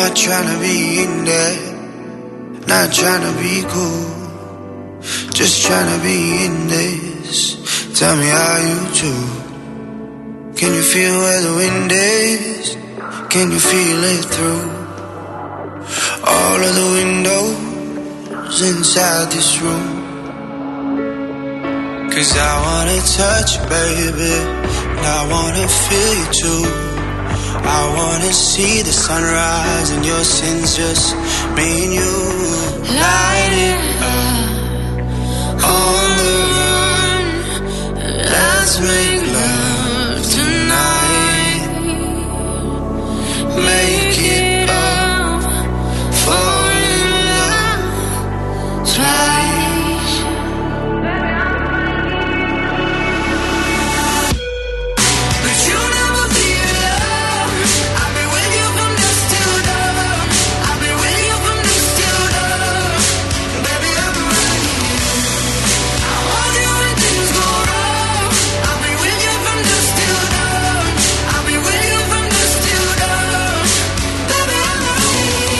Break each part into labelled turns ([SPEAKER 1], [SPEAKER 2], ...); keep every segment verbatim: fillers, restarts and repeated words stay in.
[SPEAKER 1] Not trying to be in there, not trying to be cool, just trying to be in this. Tell me how you do. Can you feel where the wind is? Can you feel it through all of the windows inside this room? 'Cause I wanna touch you, baby, and I wanna feel you too. I wanna see the sunrise and your sins, just me and you. Light it up on the run. Let's make love tonight. Make it up, fall in love twice. But you'll never be alone. I'll be with you from dusk till dawn. I'll be with you from dusk till dawn. Baby, I'm right here. I want you when things go wrong. I'll be with you from dusk till dawn. I'll be with you from dusk till dawn. Baby, I'm right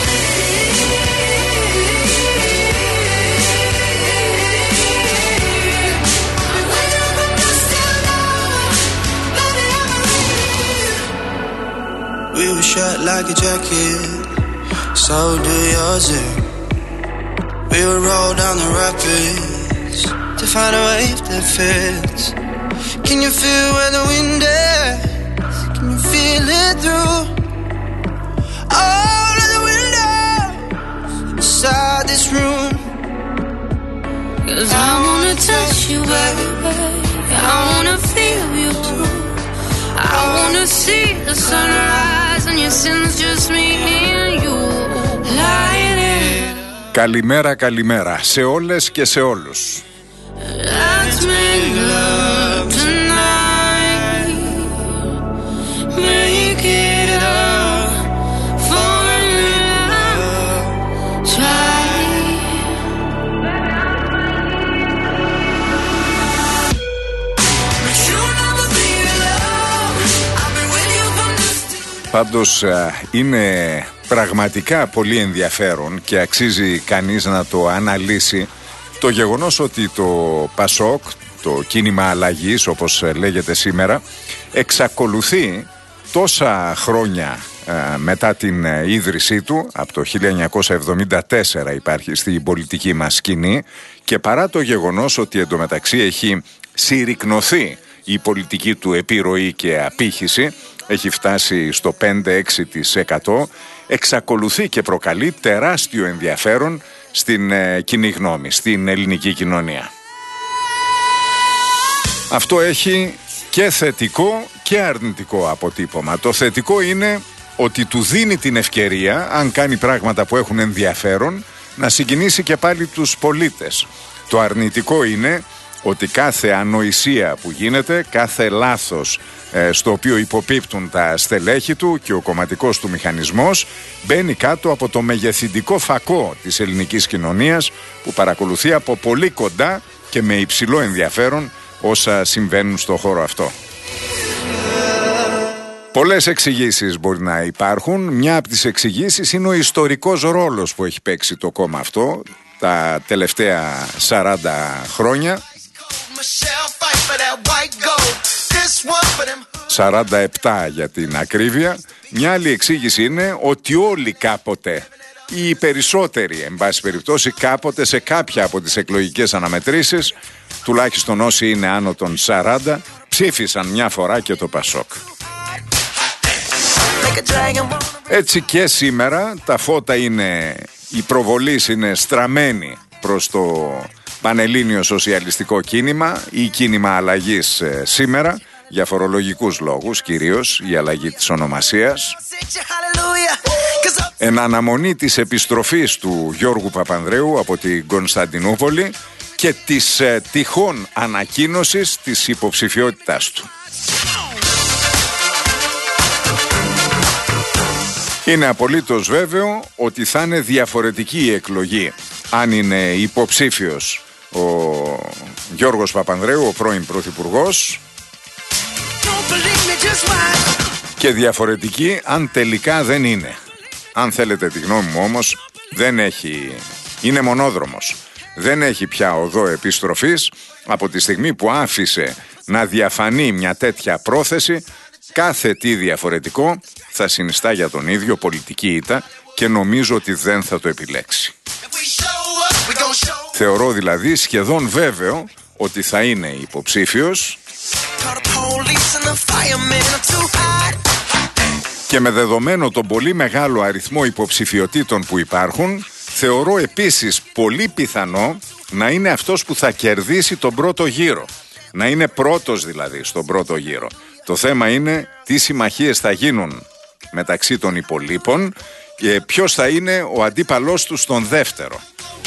[SPEAKER 1] here. I'll be with you from dusk till dawn. Baby, I'm right here. We were shut like a jacket, so do yours. eh? We would roll down the rapids to find a wave that fits. Can you feel where the wind is? Can you feel it through all of the windows inside this room? 'Cause I wanna touch you, baby. I wanna feel you too. I wanna see the sunrise and your sins, just me and you. Light it up.
[SPEAKER 2] Καλημέρα, καλημέρα σε όλες και σε όλους.
[SPEAKER 1] Let's make love tonight. Make it up, fall in love twice. But you'll never be alone. I'll be with you from dusk till.
[SPEAKER 2] Πάντως α, είναι πραγματικά πολύ ενδιαφέρον και αξίζει κανείς να το αναλύσει το γεγονός ότι το ΠΑΣΟΚ, το κίνημα αλλαγής όπως λέγεται σήμερα, εξακολουθεί τόσα χρόνια α, μετά την α, ίδρυσή του, από το χίλια εννιακόσια εβδομήντα τέσσερα υπάρχει στην πολιτική μας σκηνή, και παρά το γεγονός ότι εντωμεταξύ έχει συρρικνωθεί η πολιτική του επιρροή και απήχηση, έχει φτάσει στο πέντε με έξι τοις εκατό, εξακολουθεί και προκαλεί τεράστιο ενδιαφέρον στην ε, κοινή γνώμη, στην ελληνική κοινωνία. Αυτό έχει και θετικό και αρνητικό αποτύπωμα. Το θετικό είναι ότι του δίνει την ευκαιρία, αν κάνει πράγματα που έχουν ενδιαφέρον, να συγκινήσει και πάλι τους πολίτες. Το αρνητικό είναι ότι κάθε ανοησία που γίνεται, κάθε λάθος ε, στο οποίο υποπίπτουν τα στελέχη του και ο κομματικός του μηχανισμός, μπαίνει κάτω από το μεγεθυντικό φακό της ελληνικής κοινωνίας, που παρακολουθεί από πολύ κοντά και με υψηλό ενδιαφέρον όσα συμβαίνουν στο χώρο αυτό. Πολλές εξηγήσεις μπορεί να υπάρχουν. Μια από τις εξηγήσεις είναι ο ιστορικός ρόλος που έχει παίξει το κόμμα αυτό τα τελευταία σαράντα χρόνια. σαράντα επτά για την ακρίβεια. Μια άλλη εξήγηση είναι ότι όλοι κάποτε, ή οι περισσότεροι εν πάση περιπτώσει, κάποτε σε κάποια από τις εκλογικές αναμετρήσεις, τουλάχιστον όσοι είναι άνω των σαράντα, ψήφισαν μια φορά και το ΠΑΣΟΚ. Έτσι και σήμερα τα φώτα είναι, η προβολής είναι στραμμένη προς το Πανελλήνιο Σοσιαλιστικό Κίνημα ή Κίνημα Αλλαγής ε, σήμερα, για φορολογικούς λόγους κυρίως, η αλλαγή της ονομασίας, εν αναμονή της επιστροφής του Γιώργου Παπανδρέου από την Κωνσταντινούπολη και της ε, τυχόν ανακοίνωσης της υποψηφιότητάς του. Είναι απολύτως βέβαιο ότι θα είναι διαφορετική η εκλογή αν είναι υποψήφιος ο Γιώργος Παπανδρέου, ο πρώην πρωθυπουργός, και διαφορετική αν τελικά δεν είναι. αν θέλετε τη γνώμη μου όμως, δεν έχει, είναι μονόδρομος. Δεν έχει πια οδό επιστροφής από τη στιγμή που άφησε να διαφανεί μια τέτοια πρόθεση. Κάθε τι διαφορετικό θα συνιστά για τον ίδιο πολιτική ήττα και νομίζω ότι δεν θα το επιλέξει. Θεωρώ δηλαδή σχεδόν βέβαιο ότι θα είναι υποψήφιος και με δεδομένο τον πολύ μεγάλο αριθμό υποψηφιωτήτων που υπάρχουν, θεωρώ επίσης πολύ πιθανό να είναι αυτός που θα κερδίσει τον πρώτο γύρο. Να είναι πρώτος δηλαδή στον πρώτο γύρο. Το θέμα είναι τι συμμαχίες θα γίνουν μεταξύ των υπολείπων και ποιος θα είναι ο αντίπαλός του στον δεύτερο.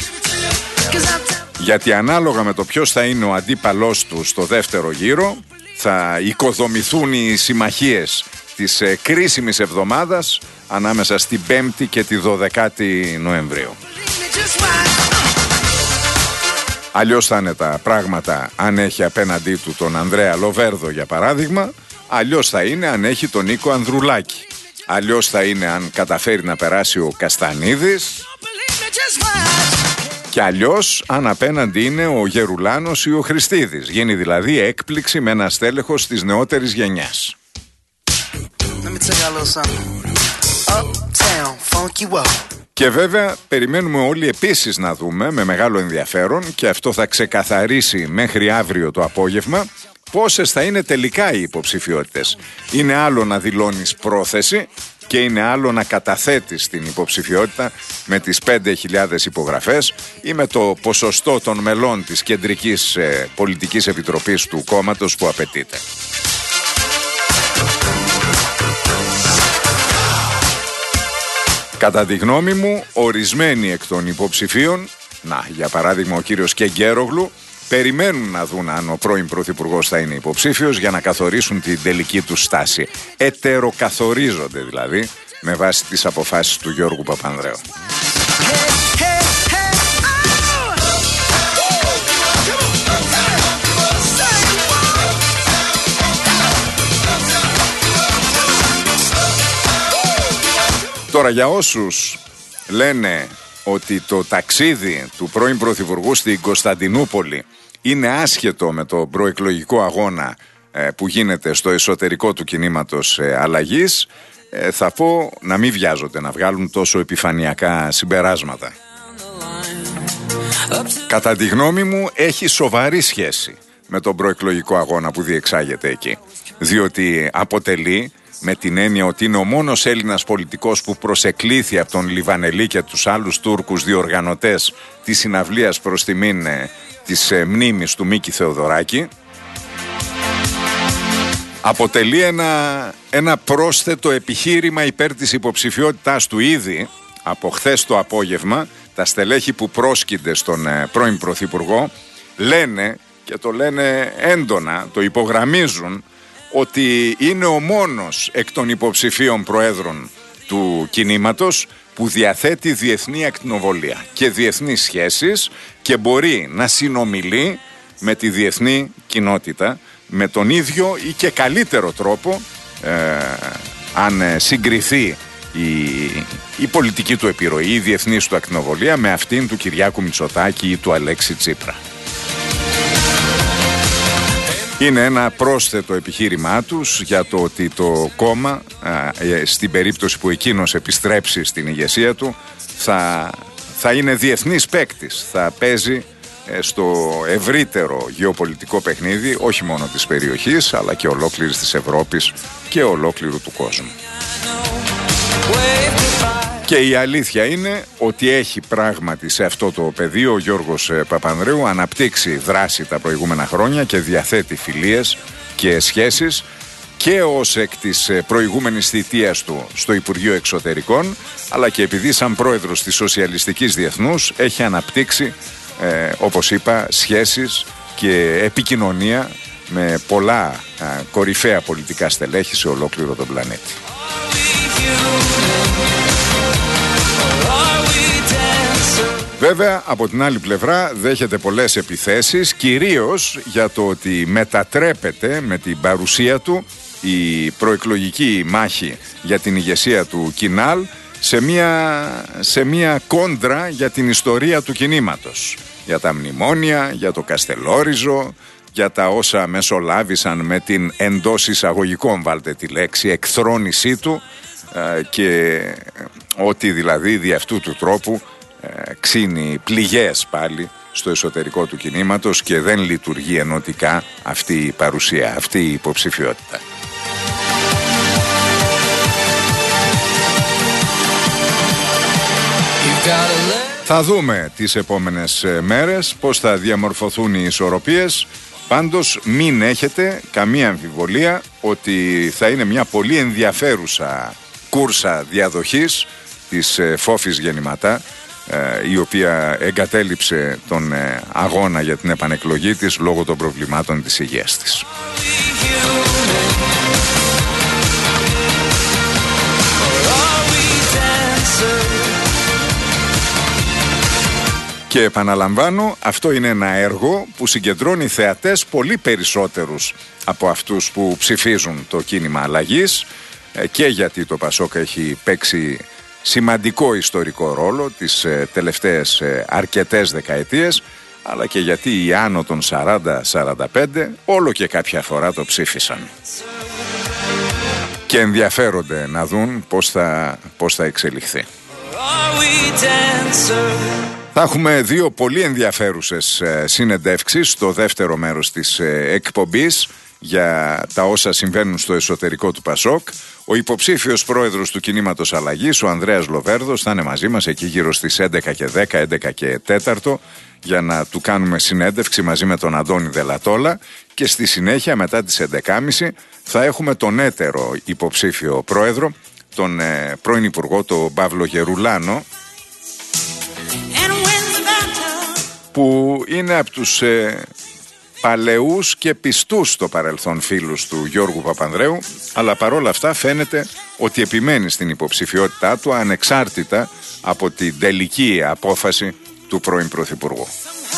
[SPEAKER 2] Γιατί ανάλογα με το ποιος θα είναι ο αντίπαλός του στο δεύτερο γύρο θα οικοδομηθούν οι συμμαχίες της ε, κρίσιμης εβδομάδας ανάμεσα στην πέμπτη και τη δωδεκάτη Νοεμβρίου. Αλλιώς θα είναι τα πράγματα αν έχει απέναντί του τον Ανδρέα Λοβέρδο για παράδειγμα, αλλιώς θα είναι αν έχει τον Νίκο Ανδρουλάκη, αλλιώς θα είναι αν καταφέρει να περάσει ο Καστανίδης και αλλιώς αν απέναντι είναι ο Γερουλάνος ή ο Χριστίδης. Γίνει δηλαδή έκπληξη με ένα στέλεχος της νεότερης γενιάς. Και βέβαια περιμένουμε όλοι επίσης να δούμε με μεγάλο ενδιαφέρον, και αυτό θα ξεκαθαρίσει μέχρι αύριο το απόγευμα, πόσες θα είναι τελικά οι υποψηφιότητες. Είναι άλλο να δηλώνεις πρόθεση και είναι άλλο να καταθέτεις την υποψηφιότητα με τις πέντε χιλιάδες υπογραφές ή με το ποσοστό των μελών της Κεντρικής ε, Πολιτικής Επιτροπής του κόμματος που απαιτείται. Κατά τη γνώμη μου, ορισμένοι εκ των υποψηφίων, να για παράδειγμα ο κύριος Κεγκέρογλου, περιμένουν να δουν αν ο πρώην Πρωθυπουργός θα είναι υποψήφιος για να καθορίσουν την τελική του στάση. Ετεροκαθορίζονται δηλαδή με βάση τις αποφάσεις του Γιώργου Παπανδρέου. Τώρα για όσους λένε ότι το ταξίδι του πρώην Πρωθυπουργού στην Κωνσταντινούπολη είναι άσχετο με το προεκλογικό αγώνα ε, που γίνεται στο εσωτερικό του κινήματος ε, αλλαγής, ε, θα πω να μην βιάζονται να βγάλουν τόσο επιφανειακά συμπεράσματα. Κατά τη γνώμη μου έχει σοβαρή σχέση με τον προεκλογικό αγώνα που διεξάγεται εκεί, διότι αποτελεί, με την έννοια ότι είναι ο μόνος Έλληνας πολιτικός που προσεκλήθη από τον Λιβανελή και τους άλλους Τούρκους διοργανωτές της συναυλίας προς τιμήν ε, της ε, μνήμης του Μίκη Θεοδωράκη, αποτελεί ένα, ένα πρόσθετο επιχείρημα υπέρ της υποψηφιότητάς του. Ήδη από χθες το απόγευμα τα στελέχη που πρόσκυνται στον ε, πρώην Πρωθυπουργό λένε, και το λένε έντονα, το υπογραμμίζουν, ότι είναι ο μόνος εκ των υποψηφίων προέδρων του κινήματος που διαθέτει διεθνή ακτινοβολία και διεθνείς σχέσεις και μπορεί να συνομιλεί με τη διεθνή κοινότητα με τον ίδιο ή και καλύτερο τρόπο ε, αν συγκριθεί η, η πολιτική του επιρροή, η διεθνής του ακτινοβολία με αυτήν του Κυριάκου Μητσοτάκη ή του Αλέξη Τσίπρα. Είναι ένα πρόσθετο επιχείρημά τους για το ότι το κόμμα, ε, στην περίπτωση που εκείνος επιστρέψει στην ηγεσία του, θα, θα είναι διεθνής παίκτης, θα παίζει ε, στο ευρύτερο γεωπολιτικό παιχνίδι, όχι μόνο της περιοχής, αλλά και ολόκληρης της Ευρώπης και ολόκληρου του κόσμου. Και η αλήθεια είναι ότι έχει πράγματι σε αυτό το πεδίο ο Γιώργος Παπανδρέου αναπτύξει δράση τα προηγούμενα χρόνια και διαθέτει φιλίες και σχέσεις και ως εκ της προηγούμενης θητείας του στο Υπουργείο Εξωτερικών, αλλά και επειδή σαν πρόεδρος της Σοσιαλιστικής Διεθνούς έχει αναπτύξει, ε, όπως είπα, σχέσεις και επικοινωνία με πολλά ε, κορυφαία πολιτικά στελέχη σε ολόκληρο τον πλανήτη. Βέβαια, από την άλλη πλευρά δέχεται πολλές επιθέσεις, κυρίως για το ότι μετατρέπεται με την παρουσία του η προεκλογική μάχη για την ηγεσία του Κινάλ σε μια, σε μια κόντρα για την ιστορία του κινήματος, για τα μνημόνια, για το Καστελόριζο, για τα όσα μεσολάβησαν με την εντός εισαγωγικών, βάλτε τη λέξη, εκθρόνησή του, και ότι δηλαδή δι' αυτού του τρόπου ξύνει πληγές πάλι στο εσωτερικό του κινήματος και δεν λειτουργεί ενωτικά αυτή η παρουσία, αυτή η υποψηφιότητα. Θα δούμε τις επόμενες μέρες πώς θα διαμορφωθούν οι ισορροπίες. Πάντως μην έχετε καμία αμφιβολία ότι θα είναι μια πολύ ενδιαφέρουσα κούρσα διαδοχής της Φόφης Γεννηματά, η οποία εγκατέλειψε τον αγώνα για την επανεκλογή της λόγω των προβλημάτων της υγείας της. Και επαναλαμβάνω, αυτό είναι ένα έργο που συγκεντρώνει θεατές πολύ περισσότερους από αυτούς που ψηφίζουν το κίνημα αλλαγής, και γιατί το Πασόκ έχει παίξει σημαντικό ιστορικό ρόλο τις τελευταίες αρκετές δεκαετίες, αλλά και γιατί οι άνω των σαράντα σαράντα πέντε όλο και κάποια φορά το ψήφισαν και ενδιαφέρονται να δουν πώς θα, πώς θα εξελιχθεί. Θα έχουμε δύο πολύ ενδιαφέρουσες συνεντεύξεις στο δεύτερο μέρος της εκπομπής για τα όσα συμβαίνουν στο εσωτερικό του Πασόκ. Ο υποψήφιος πρόεδρος του κινήματος αλλαγής, ο Ανδρέας Λοβέρδος, θα είναι μαζί μας εκεί γύρω στις έντεκα και δέκα, έντεκα και τέταρτο, για να του κάνουμε συνέντευξη μαζί με τον Αντώνη Δελατόλα, και στη συνέχεια μετά τις έντεκα και μισή θα έχουμε τον έτερο υποψήφιο πρόεδρο, τον ε, πρώην Υπουργό, τον Παύλο Γερουλάνο, που είναι από τους ε, παλαιούς και πιστούς στο παρελθόν φίλους του Γιώργου Παπανδρέου, αλλά παρόλα αυτά φαίνεται ότι επιμένει στην υποψηφιότητά του ανεξάρτητα από την τελική απόφαση του πρώην Πρωθυπουργού.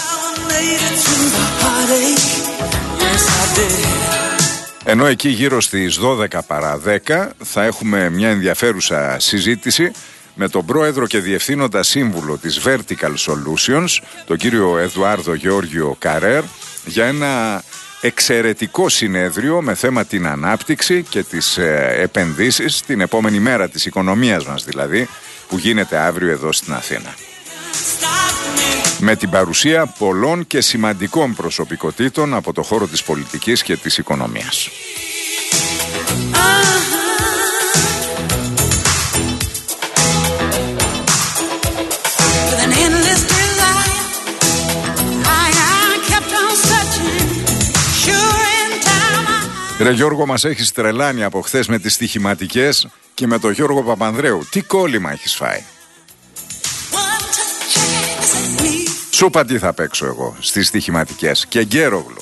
[SPEAKER 2] Ενώ εκεί γύρω στις δώδεκα παρά δέκα θα έχουμε μια ενδιαφέρουσα συζήτηση με τον πρόεδρο και διευθύνοντα σύμβουλο της Vertical Solutions, τον κύριο Εδουάρδο Γεώργιο Καρέρ, για ένα εξαιρετικό συνέδριο με θέμα την ανάπτυξη και τις ε, επενδύσεις, την επόμενη μέρα της οικονομίας μας δηλαδή, που γίνεται αύριο εδώ στην Αθήνα. Με την παρουσία πολλών και σημαντικών προσωπικότητων από το χώρο της πολιτικής και της οικονομίας. Ρε Γιώργο, μας έχεις τρελάνει από χθες με τις στοιχηματικές και με τον Γιώργο Παπανδρέου. Τι κόλλημα έχεις φάει? Σου είπα τι θα παίξω εγώ στις στοιχηματικές, και Γκέρογλου.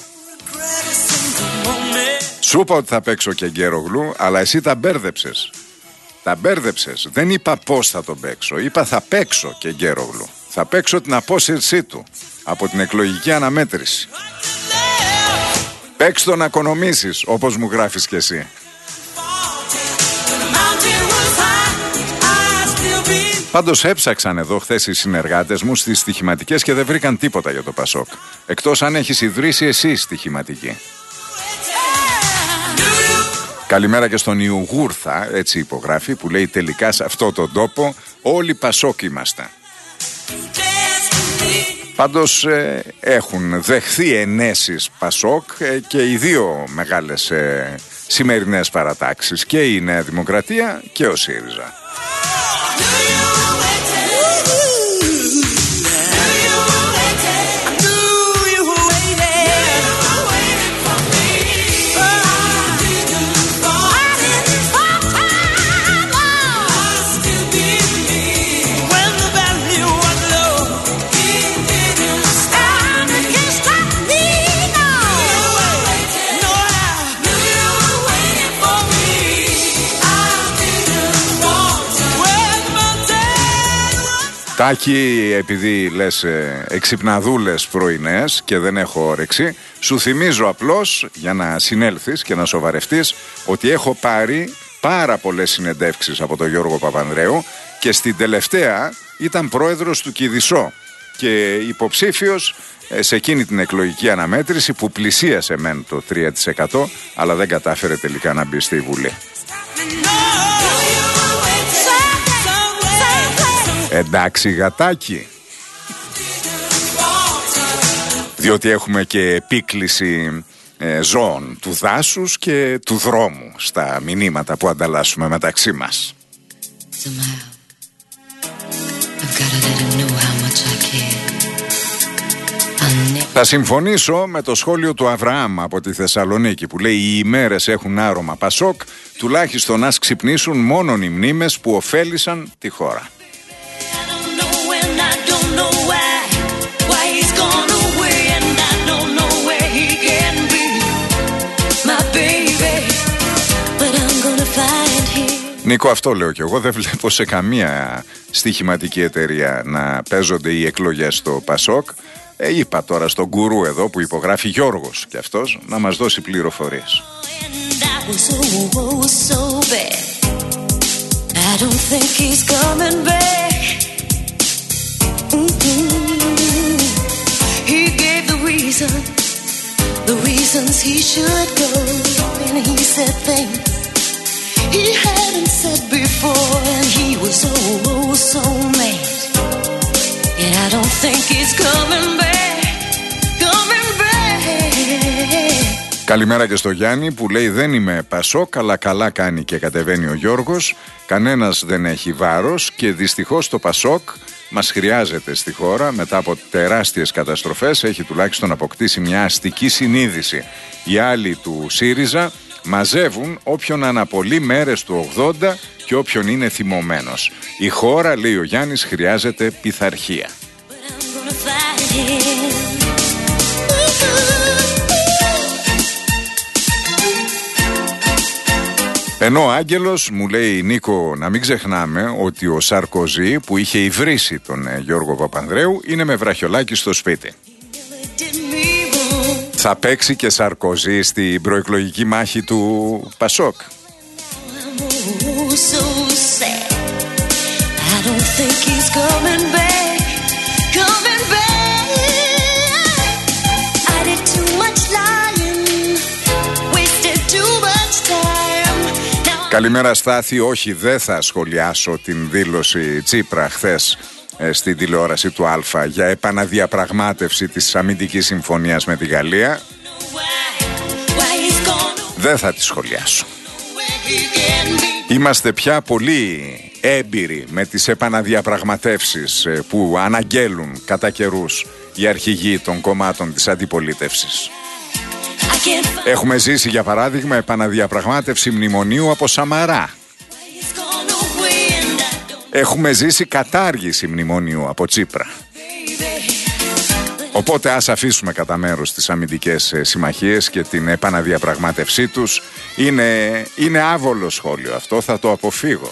[SPEAKER 2] Σου είπα ότι θα παίξω και Γκέρογλου, αλλά εσύ τα μπέρδεψες. Τα μπέρδεψες. Δεν είπα πώς θα τον παίξω. Είπα θα παίξω και Γκέρογλου. Θα παίξω την απόσυρσή του από την εκλογική αναμέτρηση. Παίξ' το να οικονομήσεις, όπως μου γράφεις κι εσύ. Πάντως έψαξαν εδώ χθες οι συνεργάτες μου στις στοιχηματικές και δεν βρήκαν τίποτα για το Πασόκ, εκτός αν έχεις ιδρύσει εσύ στοιχηματική. Καλημέρα και στον Ιουγούρθα, έτσι υπογράφει, που λέει τελικά σε αυτό τον τόπο όλοι Πασόκ είμαστε. Πάντως ε, έχουν δεχθεί ενέσεις Πασόκ ε, και οι δύο μεγάλες ε, σημερινές παρατάξεις, και η Νέα Δημοκρατία και ο ΣΥΡΙΖΑ. Τάκη, επειδή λες ε, εξυπναδούλες πρωινές και δεν έχω όρεξη, σου θυμίζω απλώς, για να συνέλθεις και να σοβαρευτείς, ότι έχω πάρει πάρα πολλές συνεντεύξεις από τον Γιώργο Παπανδρέου και στην τελευταία ήταν πρόεδρος του Κηδισό και υποψήφιος σε εκείνη την εκλογική αναμέτρηση που πλησίασε μεν το τρία τοις εκατό, αλλά δεν κατάφερε τελικά να μπει στη Βουλή. Εντάξει γατάκι, διότι έχουμε και επίκληση ε, ζώων του δάσους και του δρόμου στα μηνύματα που ανταλλάσσουμε μεταξύ μας. Θα συμφωνήσω με το σχόλιο του Αβραάμ από τη Θεσσαλονίκη που λέει οι ημέρες έχουν άρωμα Πασόκ, τουλάχιστον ας ξυπνήσουν μόνον οι μνήμες που ωφέλησαν τη χώρα. Νίκο, αυτό λέω κι εγώ. Δεν βλέπω σε καμία στοιχηματική εταιρεία να παίζονται οι εκλογές στο Πασόκ. Ε, είπα τώρα στον γκουρού εδώ που υπογράφει Γιώργος και αυτός να μας δώσει πληροφορίες.
[SPEAKER 1] He hadn't said before, and he was oh, oh so mad. And I don't think he's coming back, coming back.
[SPEAKER 2] Καλημέρα και στο Γιάννη που λέει δεν είμαι Πασόκ, αλλά καλά κάνει και κατεβαίνει ο Γιώργος. Κανένας δεν έχει βάρος και δυστυχώς το Πασόκ μας χρειάζεται στη χώρα. Μετά από τεράστιες καταστροφές έχει τουλάχιστον αποκτήσει μια αστική συνείδηση. Οι άλλοι του ΣΥΡΙΖΑ μαζεύουν όποιον αναπολύει μέρες του ογδόντα και όποιον είναι θυμωμένος. Η χώρα, λέει ο Γιάννης, χρειάζεται πειθαρχία. Ενώ ο Άγγελος μου λέει Νίκο να μην ξεχνάμε ότι ο Σαρκοζή που είχε υβρίσει τον Γιώργο Παπανδρέου είναι με βραχιολάκι στο σπίτι. Θα παίξει και Σαρκοζή στην προεκλογική μάχη του Πασόκ. Καλημέρα Στάθη, όχι δεν θα σχολιάσω την δήλωση Τσίπρα χθες στην τηλεόραση του Αλφα για επαναδιαπραγμάτευση της αμυντικής συμφωνίας με τη Γαλλία. Δεν θα τη σχολιάσω. Είμαστε πια πολύ έμπειροι με τις επαναδιαπραγματεύσεις που αναγγέλουν κατά καιρούς οι αρχηγοί των κομμάτων της αντιπολίτευσης. Έχουμε ζήσει για παράδειγμα επαναδιαπραγμάτευση μνημονίου από Σαμαρά. Έχουμε ζήσει κατάργηση μνημονίου από Τσίπρα. Οπότε ας αφήσουμε κατά μέρος τις αμυντικές συμμαχίες και την επαναδιαπραγμάτευσή τους. Είναι, είναι άβολο σχόλιο αυτό, θα το αποφύγω.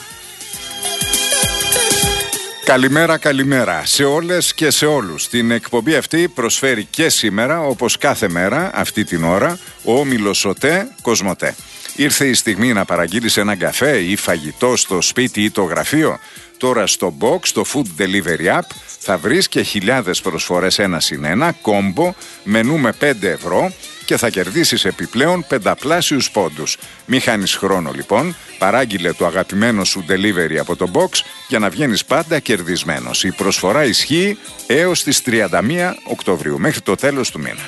[SPEAKER 2] Καλημέρα, καλημέρα σε όλες και σε όλους. Την εκπομπή αυτή προσφέρει και σήμερα, όπως κάθε μέρα, αυτή την ώρα, ο όμιλος ΟΤΕ Κοσμοτέ. Ήρθε η στιγμή να παραγγείλεις έναν καφέ ή φαγητό στο σπίτι ή το γραφείο. Τώρα στο Box, το Food Delivery App, θα βρεις και χιλιάδες προσφορές ένα συν ένα, κόμπο, μενού με πέντε ευρώ και θα κερδίσεις επιπλέον πενταπλάσιους πόντους. Μη χάνεις χρόνο λοιπόν, παράγγειλε το αγαπημένο σου delivery από το Box για να βγαίνεις πάντα κερδισμένος. Η προσφορά ισχύει έως τις τριάντα μία Οκτωβρίου, μέχρι το τέλος του μήνα.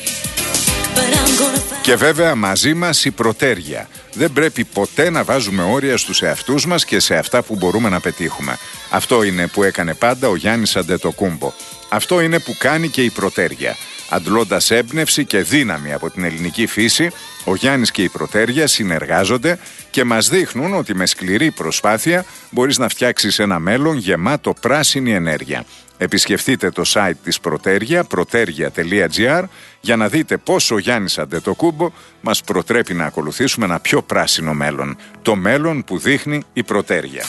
[SPEAKER 2] Και βέβαια μαζί μας η προτέρια. Δεν πρέπει ποτέ να βάζουμε όρια στους εαυτούς μας και σε αυτά που μπορούμε να πετύχουμε. Αυτό είναι που έκανε πάντα ο Γιάννης Αντετοκούμπο. Αυτό είναι που κάνει και η προτέρια. Αντλώντας έμπνευση και δύναμη από την ελληνική φύση, ο Γιάννης και η προτέρια συνεργάζονται και μας δείχνουν ότι με σκληρή προσπάθεια μπορείς να φτιάξεις ένα μέλλον γεμάτο πράσινη ενέργεια. Επισκεφτείτε το site της Προτέρια, προτέρια τελεία τζι άρ, για να δείτε πώς ο Γιάννης Αντετοκούμπο μας προτρέπει να ακολουθήσουμε ένα πιο πράσινο μέλλον. Το μέλλον που δείχνει η Προτέρια.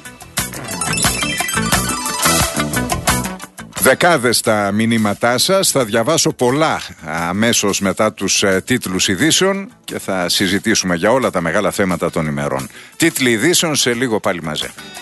[SPEAKER 2] Δεκάδες τα μηνύματά σας, θα διαβάσω πολλά αμέσως μετά τους ε, τίτλους ειδήσεων και θα συζητήσουμε για όλα τα μεγάλα θέματα των ημερών. Τίτλοι ειδήσεων σε λίγο πάλι μαζί.